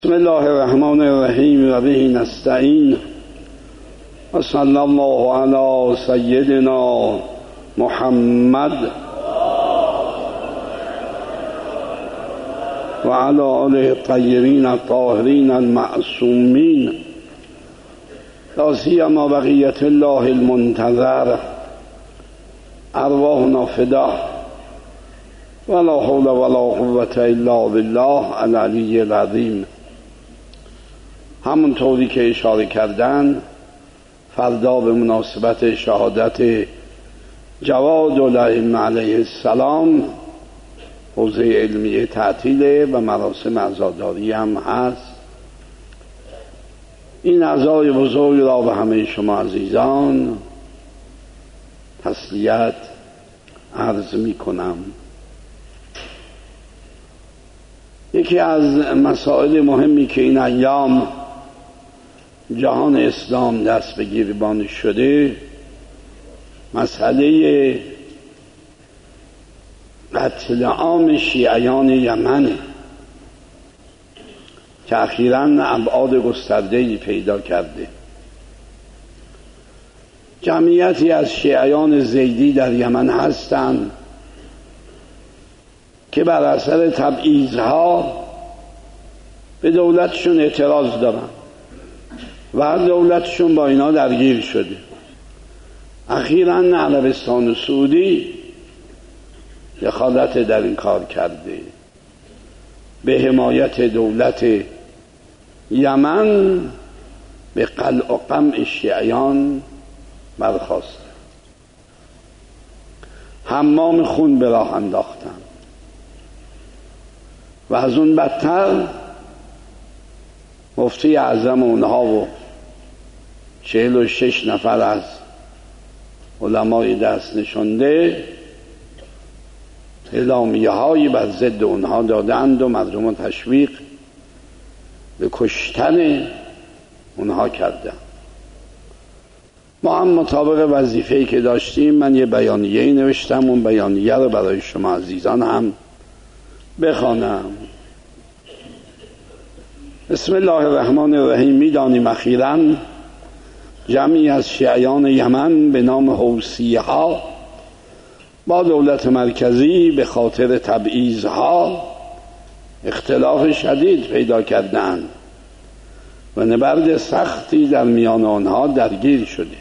بسم الله الرحمن الرحیم و به نستعین و صلی الله علی سیدنا محمد و علی آله الطاهرین الطاهرین المعصومین لا سیما بقیة الله المنتظر ارواحنا فدا ولا حول ولا قوة الا بالله العلی العظیم. همونطوری که اشاره کردن، فردا به مناسبت شهادت جواد الائمه علیه السلام حوزه علمیه تعطیله و مراسم عزاداری هم هست. این عزای بزرگ را به همه شما عزیزان تسلیت عرض می کنم. یکی از مسائل مهمی که این ایام جهان اسلام دست به گریبان شده، مسئله قتل عام شیعیان یمن که اخیراً ابعاد گسترده‌ای پیدا کرده. جمعیتی از شیعیان زیدی در یمن هستند که بر اثر تبعیض‌ها به دولتشون اعتراض دارن و دولتشون با اینا درگیر شده. اخیراً عربستان سعودی دخالت در این کار کرده، به حمایت دولت یمن به قلع و قمع شیعیان برخاسته. حمام خون به راه انداختن و از اون بدتر مفتی اعظم اونها و 46 نفر از علمای دست نشانده اعلامیه هایی بر ضد اونها دادند و مردم رو تشویق به کشتن اونها کردند. ما هم مطابق وظیفه‌ای که داشتیم، من یه بیانیه‌ای نوشتم، اون بیانیه رو برای شما عزیزان هم بخوانم. بسم الله الرحمن الرحیم. می‌دانیم اخیراً جمعی از شیعیان یمن به نام حوثی‌ها با دولت مرکزی به خاطر تبعیض‌ها اختلاف شدید پیدا کردند و نبرد سختی در میان آنها درگیر شده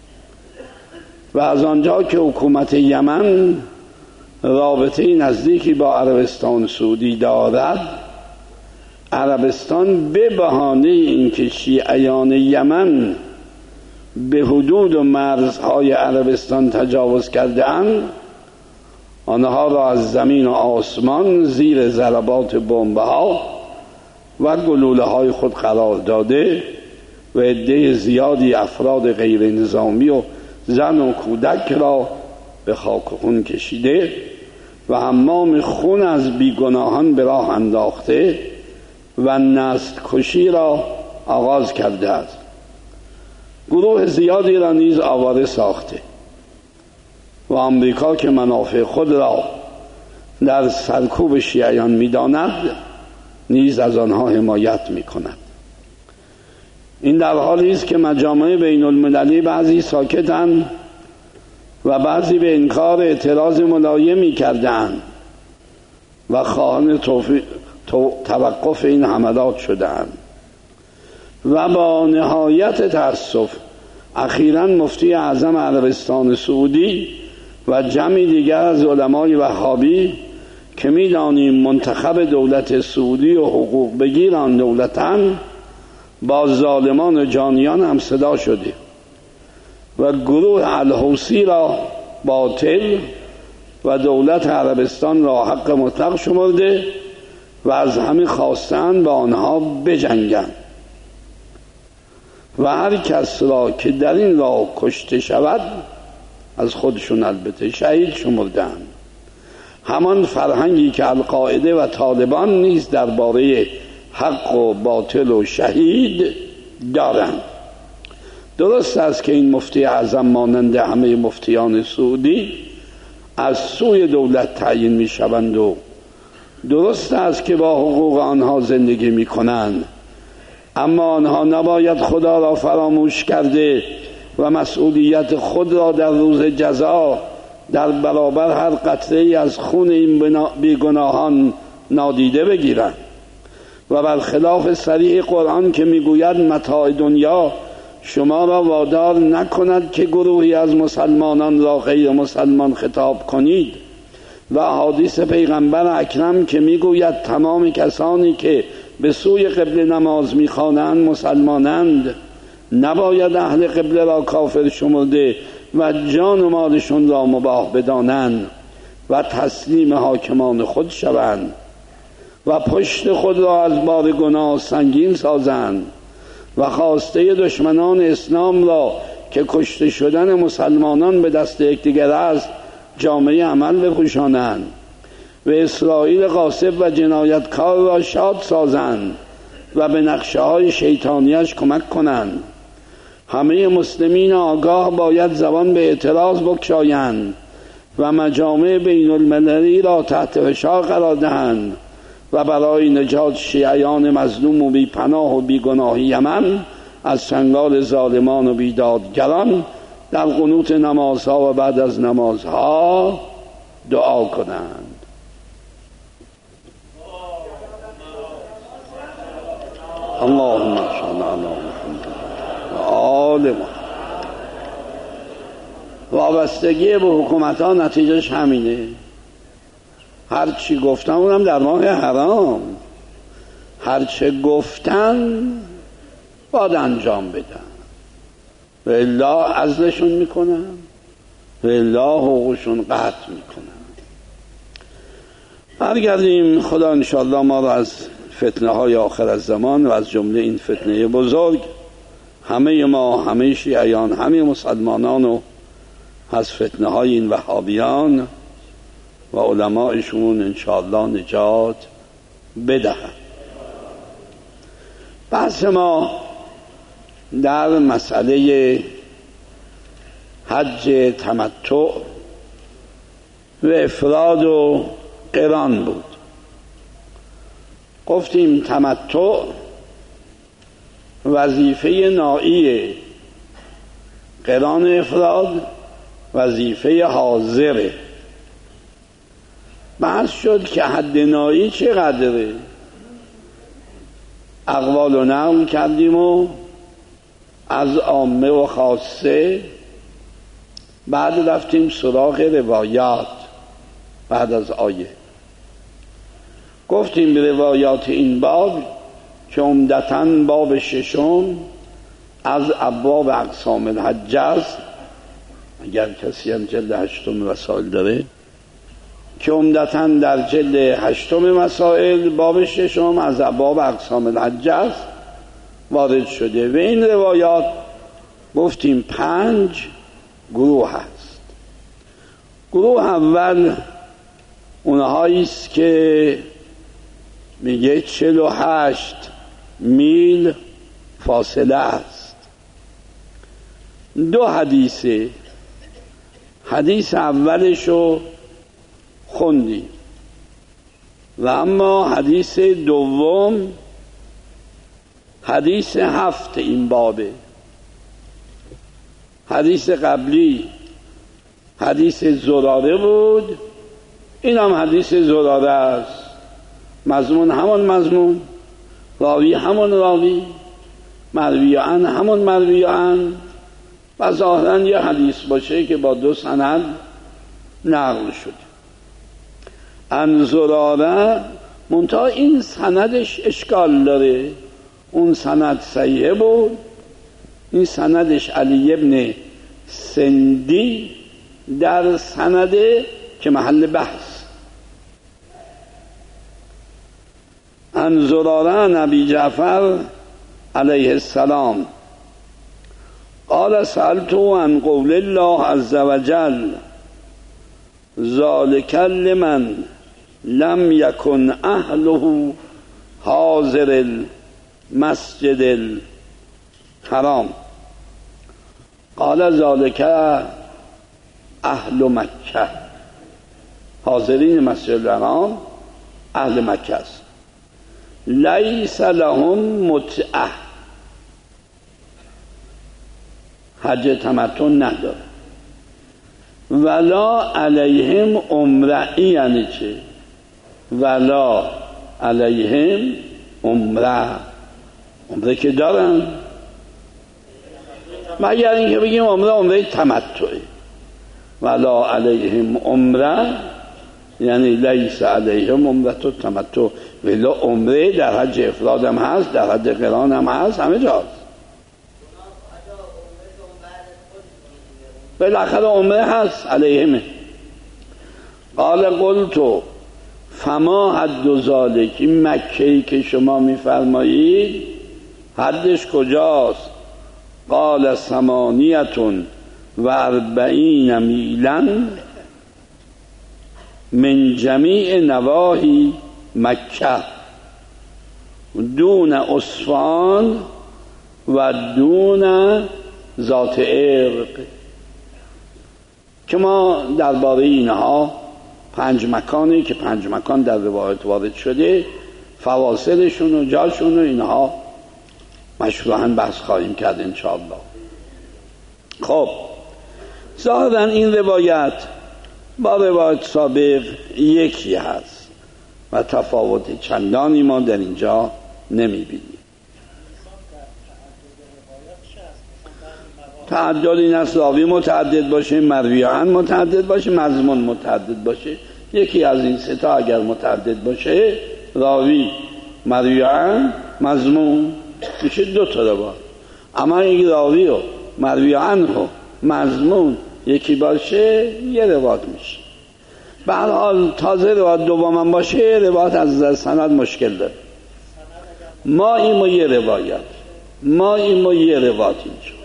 و از آنجا که حکومت یمن رابطه نزدیکی با عربستان سعودی دارد، عربستان به بهانه اینکه شیعیان یمن به حدود و مرزهای عربستان تجاوز کرده‌اند، آنها را از زمین و آسمان زیر ضربات بمب‌ها و گلوله‌های خود قرار داده و عده زیادی افراد غیر نظامی و زن و کودک را به خاک و خون کشیده و حمام خون از بیگناهان به راه انداخته و نسل کشی را آغاز کرده است. گروه زیادی را نیز آواره ساخته و آمریکا که منافع خود را در سرکوب شیعیان می‌داند، نیز از آنها حمایت می‌کند. این در حالی است که مجامع بین المللی بعضی ساکتند و بعضی به انکار اعتراض ملایمی کردند و خواهان توقف این حملات شدند و با نهایت تأسف اخیراً مفتی اعظم عربستان سعودی و جمعی دیگر از علمای وهابی که می‌دانیم منتخب دولت سعودی و حقوق بگیر آن دولتند، با ظالمان و جانیان هم صدا شده و گروه الحوثی را باطل و دولت عربستان را حق مطلق شمرده و از همه خواستند با آنها بجنگند و هر کس را که در این راه کشته شود، از خودشون البته، شهید شمردند. همان فرهنگی که القاعده و طالبان نیز درباره حق و باطل و شهید دارند. درست است که این مفتی اعظم مانند همه مفتیان سعودی از سوی دولت تعیین می شوند و درست است که با حقوق آنها زندگی می کنند، اما آنها نباید خدا را فراموش کرده و مسئولیت خود را در روز جزا در برابر هر قطره‌ای از خون این بیگناهان نادیده بگیرند. و برخلاف صریح قرآن که میگوید متاع دنیا شما را وادار نکند که گروهی از مسلمانان را غیر مسلمان خطاب کنید، و احادیث پیغمبر اکرم که میگوید تمام کسانی که به سوی قبله نماز میخوانند مسلمانند، نباید اهل قبله را کافر شمرده و جان و مالشون را مباح بدانند و تسلیم حاکمان خود شوند و پشت خود را از بار گناه سنگین سازند و خواسته دشمنان اسلام را که کشته شدن مسلمانان به دست یکدیگر است جامعه عمل بپوشانند و اسرائیل غاصب و جنایتکار را شاد سازند و به نقشه های شیطانیش کمک کنند. همه مسلمین آگاه باید زبان به اعتراض بگشایند و مجامع بین المللی را تحت فشار قرار دهند و برای نجات شیعیان مظلوم و بی پناه و بی گناه یمن از چنگال ظالمان و بیدادگران در قنوت نمازها و بعد از نمازها دعا کنند. اللهم صل علی محمد و آل محمد. وابستگی به حکومت ها نتیجهش همینه. هر چی گفتن اونم در ماه حرام، هر چه گفتن باید انجام بدن و الا عزلشون میکنن و الا حقوقشون قطع میکنن. برگردیم. خدا انشاءالله ما را از فتنه های آخر الزمان و از جمله این فتنه بزرگ همه ما، همه شیعیان، همه مسلمانان و از فتنه های این وهابیان و علمایشون انشاءالله نجات بدهد. بحث ما در مسئله حج تمتع و افراد و قران بود. گفتیم تمتع وظیفه نائی، قران افراد وظیفه حاضره. بحث شد که حد نائی چقدره، اقوال و نقل کردیم و از عامه و خاصه، بعد رفتیم سراغ روایات بعد از آیه. گفتیم روایات این باب که عمدتاً باب ششم از ابواب اقسام الحج است، اگر کسی هم جلد هشتم مسائل داره، که عمدتاً در جلد هشتم مسائل باب ششم از ابواب اقسام الحج است وارد شده. و این روایات گفتیم 5 گروه هست. گروه اول اونهایی است که میگه 48 میل فاصله است. 2 حدیثه. حدیث اولشو خوندی و اما حدیث دوم حدیث 7 این بابه. حدیث قبلی حدیث زراره بود، این هم حدیث زراره است. مضمون همان مضمون، راوی همان راوی، مروی عن همان مروی عن، و ظاهرا یه حدیث باشه که با 2 سند نقل شده. عن زراره، منتها این سندش اشکال داره. اون سند صحیح بود، این سندش علی ابن سندی در سنده که محل بحث. عن زراره نبی جعفر علیه السلام قال سألته عن قول الله عز وجل ذلك لمن لم يكن اهله حاضر المسجد الحرام قال ذلك اهل مکه. حاضرین مسجد الحرام اهل مکه است. لیس لهم متعه، حج تمتع نداره. ولا علیهم عمره، یعنی چه؟ ولا علیهم عمره که دارن، مگر اینکه بگیم عمره تمتعه. ولا علیهم عمره یعنی لیس علیهم عمره تمتع، ولی عمره در حج افراد هم هست، در حج قران هم هست، همه جا هست. بالاخره عمره هست علیهم. قال قلت فما حد ذالک، این مکه‌ای که شما میفرمایید حدش کجاست؟ قال 48 میلا من جمیع نواحی مکه دون اصفهان و دون ذات عرق. که ما درباره اینها 5 مکانی که 5 مکان در روایت وارد شده، فواصلشون و جاشون و اینها مشروحاً بحث خواهیم کرد انشاءالله. خب ظاهراً این روایت با روایت سابق یکی هست و تفاوت چندانی ما در اینجا نمی‌بینیم. تعدد این است راوی متعدد باشه، مرویان متعدد باشه، مضمون متعدد باشه. یکی از این سه تا اگر متعدد باشه، راوی، مرویان، مضمون، میشه 2 تا روایت. اما اگه راوی و مرویان و مضمون یکی باشه 1 روایت میشه. به هر حال تازه روایت دومم باشه روایت از سند مشکل داره. ما این و 1 روایت، ما این و 1 روایت اینجا.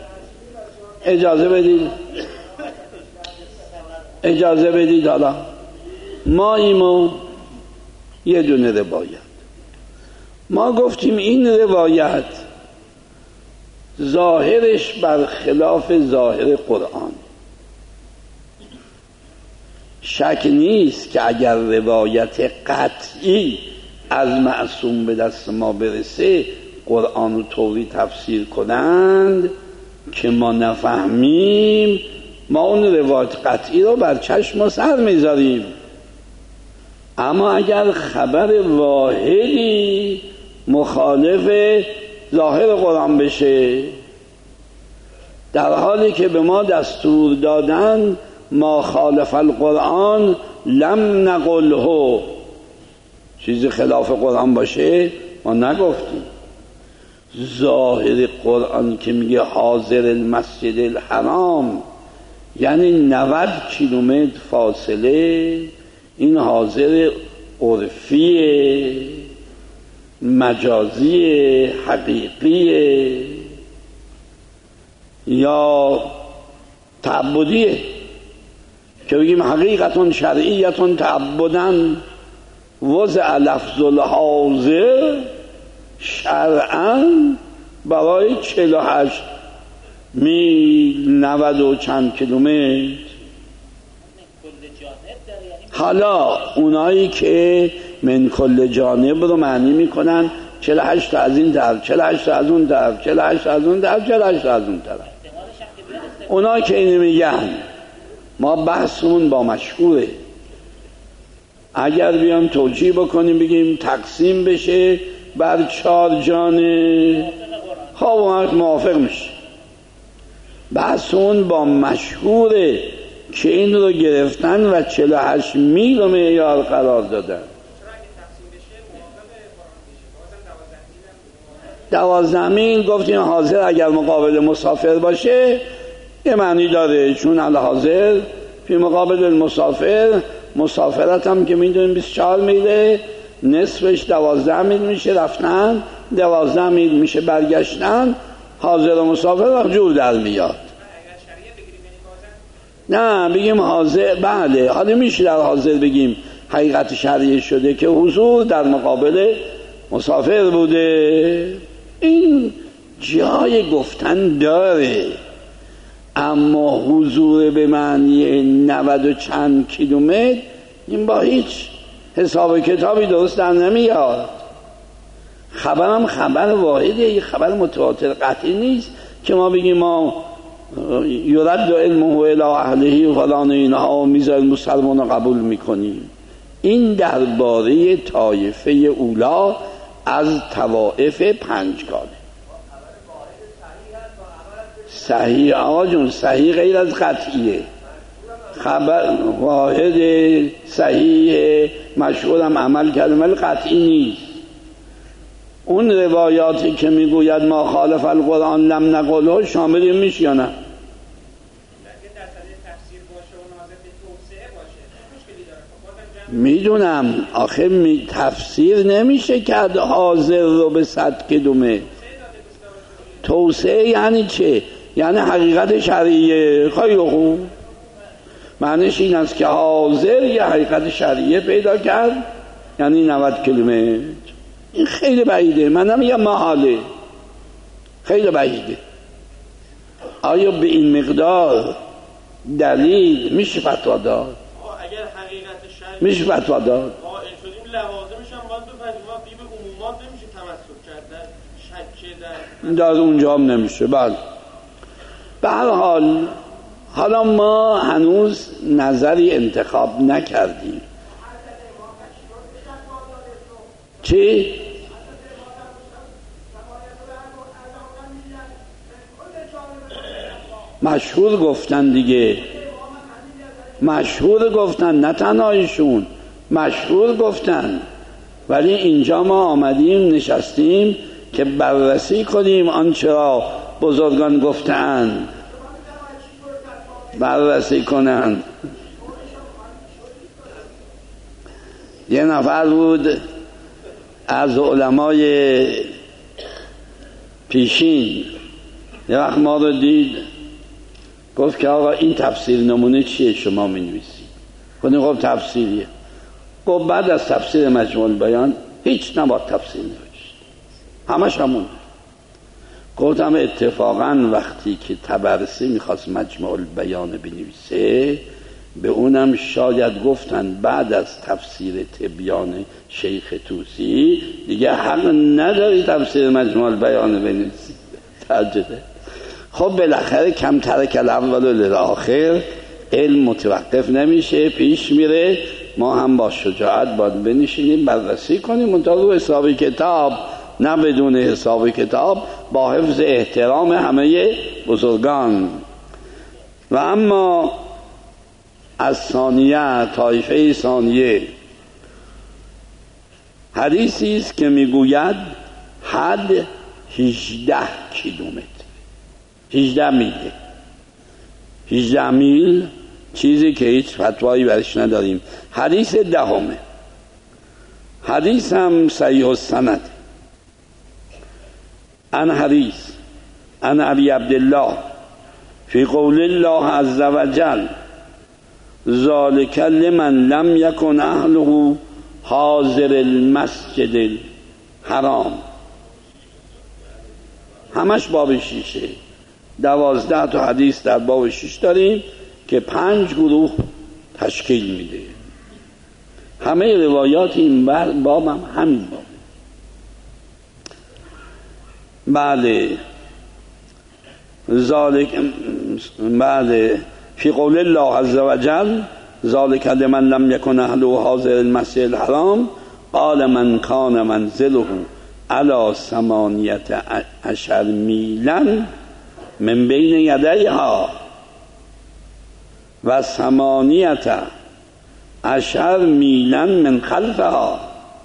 اجازه بدید حالا ما ایمو 1 دونه روایت. ما گفتیم این روایت ظاهرش برخلاف ظاهر قرآن. شک نیست که اگر روایت قطعی از معصوم به دست ما برسه قرآن رو طوری تفسیر کنند که ما نفهمیم، ما اون روایت قطعی رو بر چشم و سر میذاریم. اما اگر خبر واحدی مخالف ظاهر قرآن بشه، در حالی که به ما دستور دادن ما خالف القرآن لم نقله، چیزی خلاف قرآن باشه ما نگفتیم. ظاهر قرآن که میگه حاضر المسجد الحرام یعنی 90 کیلومتر فاصله، این حاضر عرفیه، مجازیه، حقیقیه یا تعبدیه؟ که بگیم حقیقتون شرعیتون تعبدن وضع لفظ الحاضر شرعاً برای 48 میل 90 و چند کیلومتر. حالا اونایی که من کل جانب رو معنی میکنن 48 تا از این طرف، 48 تا از اون طرف، 48 تا از اون طرف، 48 تا از اون طرف. اونایی که اینو میگن ما بحثمون با مشهوره. اگر بیام توجیه بکنیم بگیم تقسیم بشه بر 4 جانب، خب اون موافق میشه. بحثمون با مشهوره که این رو گرفتن و 48 میل رو معیار قرار دادن. 12 میل گفتیم حاضر اگر مقابل مسافر باشه یه معنی داره، چون الحاضر فی مقابل المسافر، مسافرت هم که میدونیم 24 میله، نصفش 12 میل میشه رفتن، 12 میل میشه برگشتن. حاضر و مسافر وقت جور در میاد. نه بگیم حاضر، بله حالا میشه در حاضر بگیم حقیقت شرعی شده که حضور در مقابل مسافر بوده، این جای گفتن داره. اما حضور به معنی 90 و چند کیلومتر این با هیچ حساب کتابی درست در نمیاد. خبرم خبر واحده، یه خبر متواتر قطعی نیست که ما بگیم ما یرد علمه الی اهله و فلان اینها و میزار مسلمان قبول میکنیم. این درباره طایفه اولا از طوائف پنجگانه. صحیح آقا جون، صحیح غیر از قطعیه. خبر واحد صحیح مشهورم عمل کردم ولی قطعی نیست. اون روایاتی که میگوید ما خالف القرآن لم نقله شامل میشه یا نه؟ میدونم آخه تفسیر نمیشه کرد حاضر رو به 100 کدومه. توسعه یعنی چه؟ یعنی حقیقت شرعیه. خیلی خوب، معنیش این است که حاضر یه حقیقت شرعیه پیدا کرد، یعنی 90 کیلومتر. این خیلی بعیده، من نمیگم محاله، خیلی بعیده. آیا به این مقدار دلیل میشه فتوا داد؟ اگر حقیقت شرعی میشه فتوا داد. قائل شدیم لوازمش هم باید بپذیریم. بی به عمومات نمیشه تمسک کرد، شک در اونجا هم نمیشه. بله، به هر حال حالا ما هنوز نظری انتخاب نکردیم. چی؟ مشهور گفتن دیگه، مشهور گفتن، نه تنها ایشون، مشهور گفتن. ولی اینجا ما آمدیم نشستیم که بررسی کنیم آنچه را بزرگان گفتند، بررسی کنند. یه نفر بود از علمای پیشین، یه وقت ما رو دید گفت که آقا این تفسیر نمونه چیه شما می نویسید؟ گفتیم خب تفسیریه. گفت بعد از تفسیر مجموع البیان هیچ نباید تفسیر نوشت، همش همون. گفتم اتفاقا وقتی که طبرسی میخواست مجموع البیان بنویسه به اونم شاید گفتن بعد از تفسیر تبیان شیخ طوسی دیگه حق نداری تفسیر مجموع البیان بنویسی. تعجبه. خب بالاخره کم ترک الاول للآخر، علم متوقف نمیشه، پیش میره. ما هم با شجاعت باید بنشینیم بررسی کنیم، منتها رو حساب کتاب، نه بدون حساب کتاب، با حفظ احترام همه بزرگان. و اما از ثانیه، طایفه ثانیه، حدیثی است که میگوید حد 18 کیلومتر، 18 میله، 18 میل، چیزی که هیچ فتوایی برش نداریم. حدیث دهمه، حدیث هم صحیح السند. عن حدیث عن ابی عبدالله فی قول الله عز وجل ذالک لمن لم یکن اهله حاضر المسجد الحرام. همش باب 6. 12 تا حدیث در باب 6 داریم که 5 گروه تشکیل میده. همه روایات این باب هم همین باب. بله، بله، فی قول الله عز وجل ذالک لمن لم یکن اهله حاضر المسجد الحرام قال من کان منزله علی 18 میلا من بین یدیها و 18 میلا من خلفها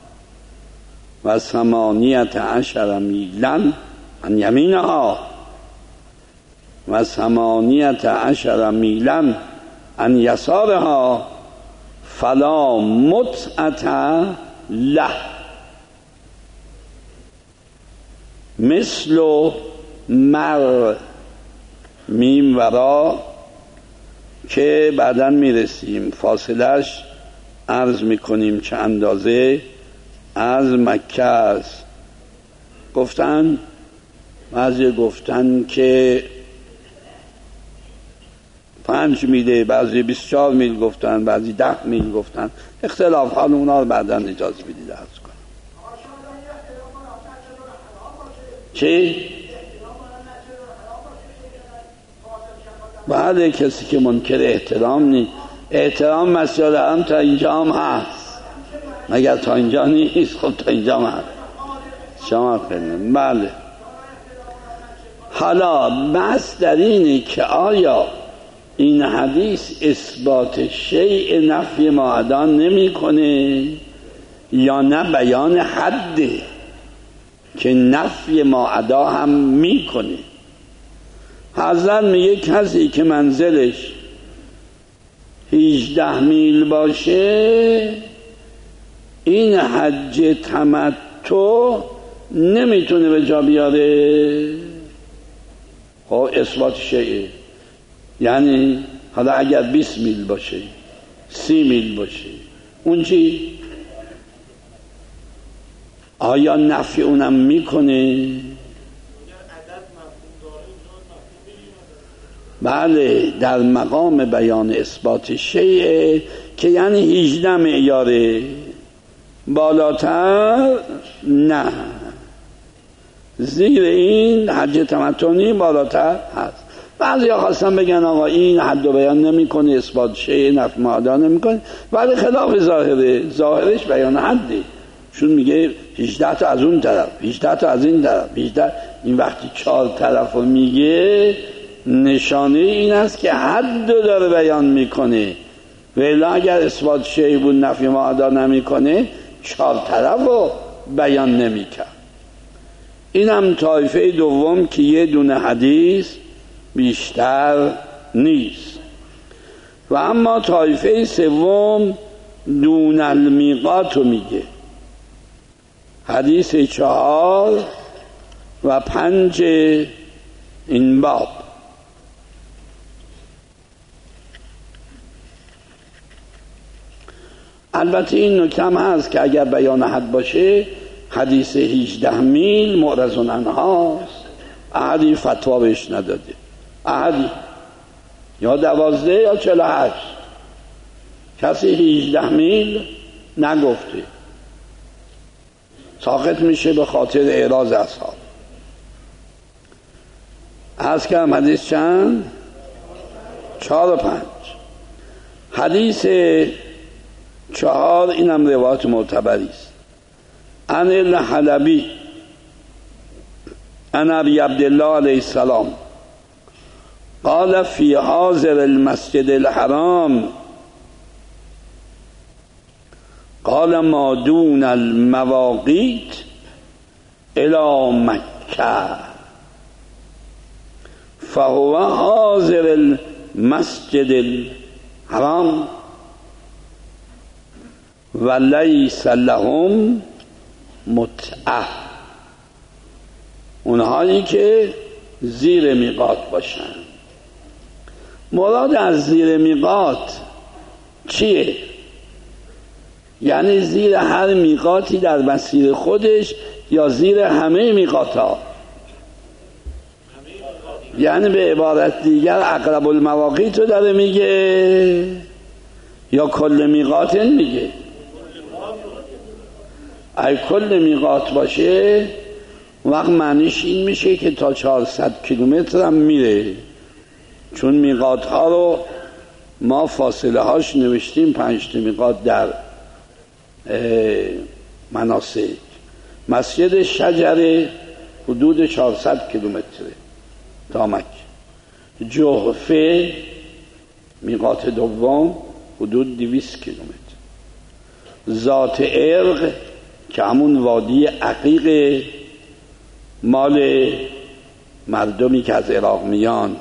و 18 میلا عن یمینها و 18 میلا عن یسارها فلا متعة له مثل مر میم ورا که بعداً میرسیم فاصلش عرض میکنیم چه اندازه از مکه است. گفتن بعضی گفتن که 5 میله، بعضی 24 میل گفتن، بعضی 10 میل گفتن. اختلاف حال اونا رو بعدا اجازه بدید عرض کنم. چی؟ بله، کسی که منکر احترام نیست. احترام مسجد حرام تا اینجا هم هست، مگر تا اینجا نیست؟ خب تا اینجا هم هست. شما خیلی بله. حالا بحث در اینه که آیا این حدیث اثبات شیء نفی معادا نمی کنه یا نه بیان حده که نفی معادا هم می کنه؟ حضرت میگه کسی که منزلش 18 میل باشه این حج تمتع نمیتونه به جا بیاره. خب اثبات شیء یعنی حالا اگر 20 میل باشه، 30 میل باشه، اون چی؟ آیا نفی اونم میکنه؟ بله، در مقام بیان اثبات شیء که یعنی 18 معیاره، بالاتر نه. زیر این حج تمتعی بالاتر هست. بعضی ها خواستن بگن آقا این حد و بیان نمی کنه، اثبات شیء نفی معادا نمی کنه، ولی خلاف ظاهره. ظاهرش بیان حده، چون میگه 18 تا از اون طرف، 18 تا از این طرف، 18. این وقتی 4 طرف رو میگه نشانه این است که حد داره بیان میکنه. ولی اگر اثبات شیء بود نفی معادا نمیکنه 4 طرف رو بیان نمیکرد. اینم طایفه دوم که یه دونه حدیث بیشتر نیست. و اما طایفه سوم دون المیقات رو میگه. حدیث 4 و 5 این باب. البته این نکته هم هست که اگر بیان حد باشه حدیث 18 میل معرض عنهاست، احدی فتوا بهش نداده، احدی یا 12 یا 48، کسی 18 میل نگفته، ساقط میشه به خاطر اعراض اصحاب. از که حدیث چند؟ 4 و 5. حدیث 4 اینم روایت معتبری است. عن الحلبی عن ابی عبدالله علیه السلام قال فی حاضر المسجد الحرام قال ما دون المواقیت الى مکه فهو حاضر المسجد الحرام و لیس لهم متعه. اونهایی که زیر میقات باشن. مراد از زیر میقات چیه؟ یعنی زیر هر میقاتی در مسیر خودش یا زیر همه میقات ها؟ یعنی به عبارت دیگر اقرب المواقیت رو داره میگه یا کل میقات میگه؟ ای کل میقات باشه وقت معنیش این میشه که تا 400 کیلومتر هم میره، چون میقات ها رو ما فاصله هاش نوشتیم 5 میقات در مناسک. مسجد شجره حدود 400 کیلومتره تا مکه. جحفه میقات دوم حدود 200 کیلومتر. ذات عرق که همون وادی عقیق مال مردمی که از عراق میان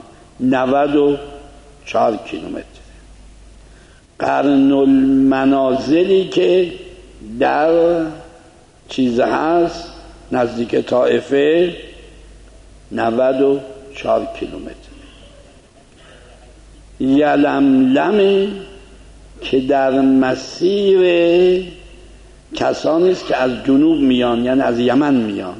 94 کیلومتر. قرن المنازلی که در چیز هست نزدیک طائفه 94 کیلومتر. یلملم که در مسیر کسانی است که از جنوب میان، یعنی از یمن میان.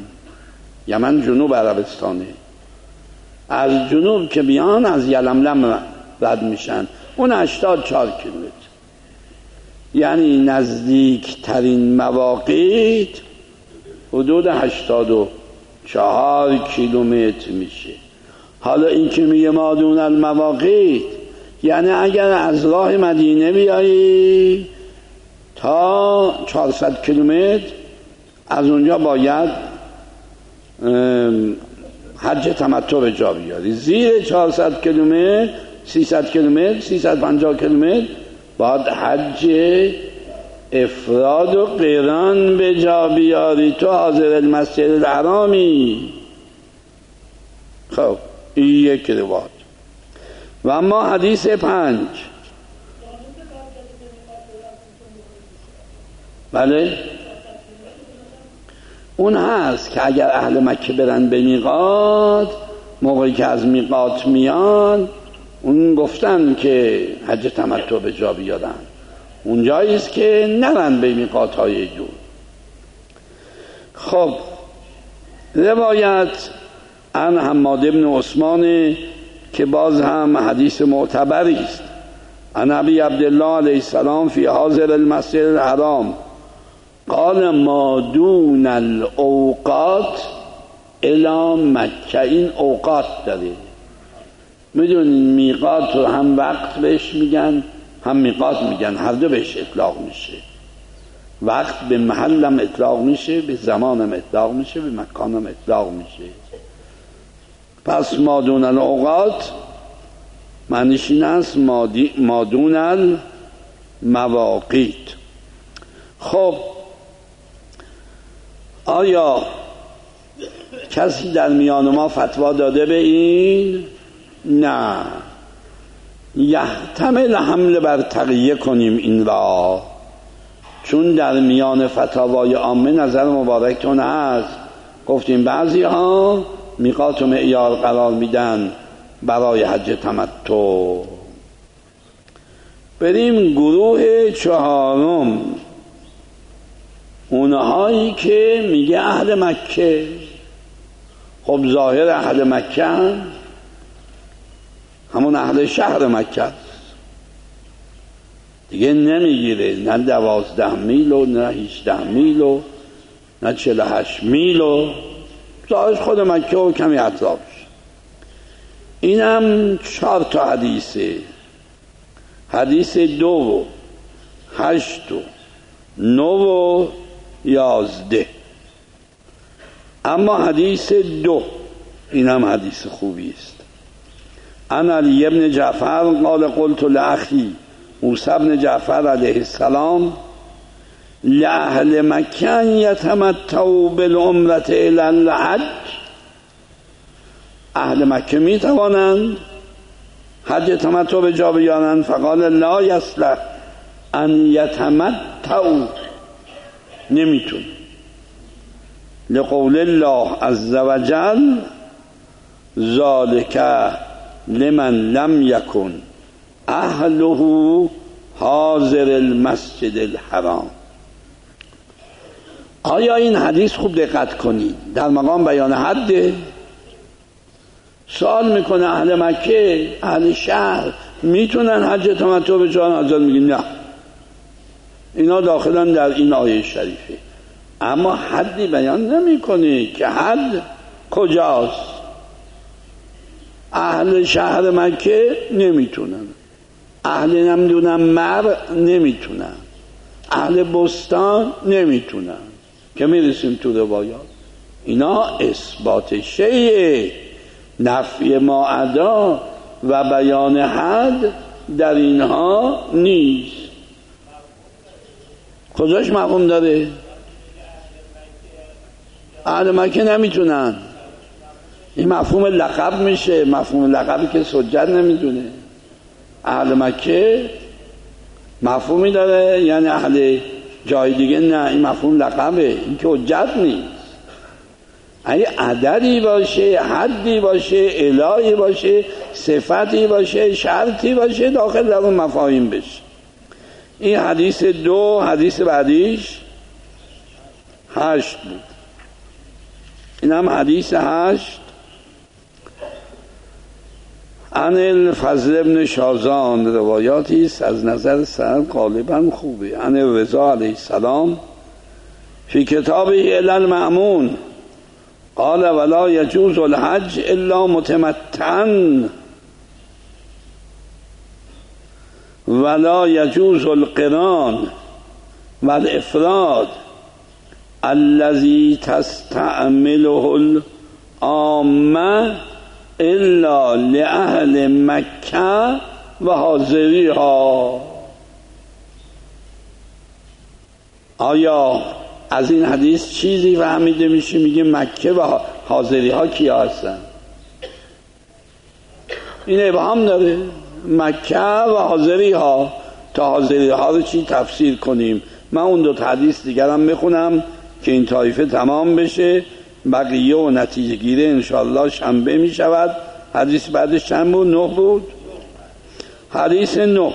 یمن جنوب عربستانه. از جنوب که بیان از یلملم رد میشن. اون 84 کیلومتر، یعنی نزدیکترین مواقیت حدود 84 کیلومتر میشه. حالا این که میگه ما دون المواقیت، یعنی اگر از راه مدینه بیایی تا 400 کیلومتر، از اونجا باید حج تمتع به جا بیاری. زیر 400 کیلومتر، 300 کیلومتر، 350 کیلومتر باید حج افراد و قران به جا بیاری. تو حاضر المسجد الحرامی. خب این یک روایت. و اما حدیث 5، بله اون هست که اگر اهل مکه برن به میقات، موقعی که از میقات میان، اون گفتن که حج تمتع به جا بیارن، اون جاییست که نرن به میقات های دور. خب روایت عن حماد بن عثمان که باز هم حدیث معتبری است، عن ابی عبدالله علیه السلام فی حاضر المسجد الحرام قال ما دون الاوقات الی مکه. این اوقات داره، میدونین میقات رو هم وقت بهش میگن هم میقات میگن، هر دو بهش اطلاق میشه. وقت به محلم اطلاق میشه، به زمانم اطلاق میشه، به مکانم اطلاق میشه. پس ما دون الاوقات معنیش این است ما دون المواقیت. خب آیا کسی در میان ما فتوا داده به این؟ نه. یحتمل حمل بر تقیه کنیم این را، چون در میان فتاوای عامه نظر مبارکتون هست. گفتیم بعضی ها میقات و معیار قرار میدن برای حج تمتع. بریم گروه 4، اونهایی که میگه اهل مکه. خب ظاهر اهل مکه همون اهل شهر مکه است دیگه، نمیگیره نه 12 میل و نه 18 میل و نه 48 میل و ظاهرش خود مکه و کمی اطرافش. اینم 4 تا حدیثه. حدیث 2 و 8 و 9 و 11. اما حدیث 2 اینم حدیث خوبی است. عن علی ابن جعفر قال قلت لاخی موسی بن جعفر علیه السلام لأهل مکه یتمتعوا بالعمرة الی الحج. اهل مکه می توانند حج تمتع به جا بیارند. فقال لا یصلح ان یتمتعوا، نمیتون، لقول الله عز وجل ذالک لمن لم یکن اهله حاضر المسجد الحرام. آیا این حدیث خوب دقت کنید در مقام بیان حده؟ سوال میکنه اهل مکه، اهل شهر میتونن حج تمتع به جا بیارن؟ میگه نه، اینا داخلن در این آیه شریفه. اما حدی بیان نمیکنه که حد کجاست. اهل شهر مکه نمیتونن، اهل نمیدونم مر نمیتونن، اهل بستان نمیتونن، که میرسیم تو روایات. اینا اثبات شیء، نفی ما ادا و بیان حد در اینها نیست. کجاش مفهوم داره؟ اهل مکه نمیتونن. این مفهوم لقب میشه، مفهوم لقبی که سجاد نمیدونه. اهل مکه مفهومی داره یعنی اهل جای دیگه نه، این مفهوم لقبه، این که حجت نیست. اگه عددی باشه، حدی باشه، الهی باشه، صفتی باشه، شرطی باشه، داخل در اون مفاهیم بشه. این حدیث 2. حدیث بعدیش 8 بود. این هم حدیث 8. عن الفضل بن شازان روایاتی است از نظر سند غالبا خوبه. عن رضا علیه السلام فی کتابه الی المأمون قال ولا یجوز الحج الا متمتعا ولا یجوز القران والافراد الذي تستعمله العامه الا لأهل مکه و حاضریها. آیا از این حدیث چیزی فهمیده میشه؟ میگه مکه و حاضریها کیا هستن؟ این ابهام داره. مکه و حاضریها، تا حاضریها رو چی تفسیر کنیم؟ من اون دو حدیث دیگرم میخونم که این طایفه تمام بشه، بقیه و نتیجه گیره انشاءالله شنبه می شود. حدیث بعدش چند بود؟ 9 بود. حدیث 9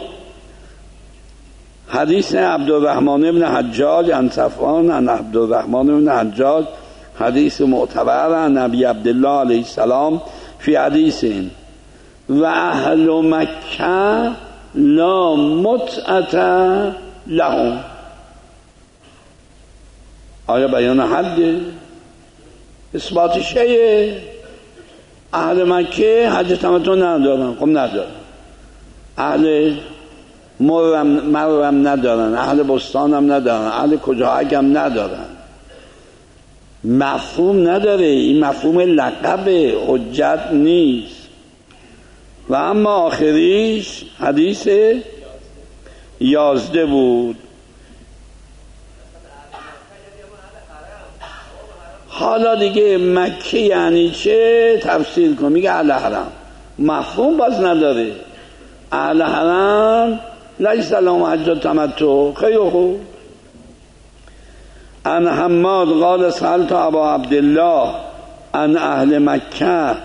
حدیث عبدالرحمن بن حجاج عن صفوان عن عبدالرحمن بن حجاج حدیث معتبر عن نبی عبدالله علیه السلام فی حدیث و اهل مکه لا متعت لهم. آیا بیان حده؟ اثبات شیء. اهل مکه حج تمتع ندارن. خب ندارن. اهل مرم ندارن، اهل بستان هم ندارن، اهل کجاهک هم ندارن. مفهوم نداره. این مفهوم لقب حجت نیست. و اما آخریش حدیث 11 بود. حالا دیگه مکه یعنی چه تفسیر کن؟ میگه اهل حرم. مفهوم باز نداره. اهل حرم لیس لهم حج تمتع. خیلی خوب. ان حماد قال سألت ابا عبدالله ان اهل مکه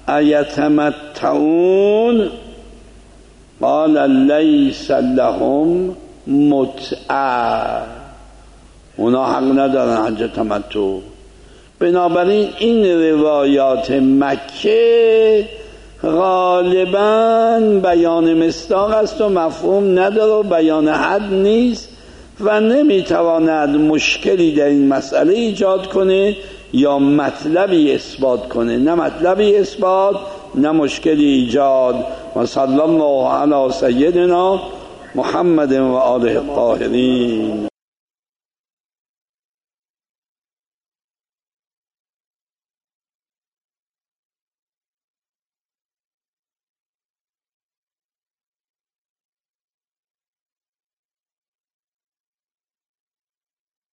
ایتمتعون قال لیس لهم متعه. اونا حق ندارن حج تمتع. بنابراین این روایات مکه غالباً بیان مصداق است و مفهوم نداره و بیان حد نیست و نمیتواند مشکلی در این مسئله ایجاد کنه یا مطلبی اثبات کنه. نه مطلبی اثبات نه مشکلی ایجاد. و صلی الله علی سیدنا محمد و آله الطاهرین.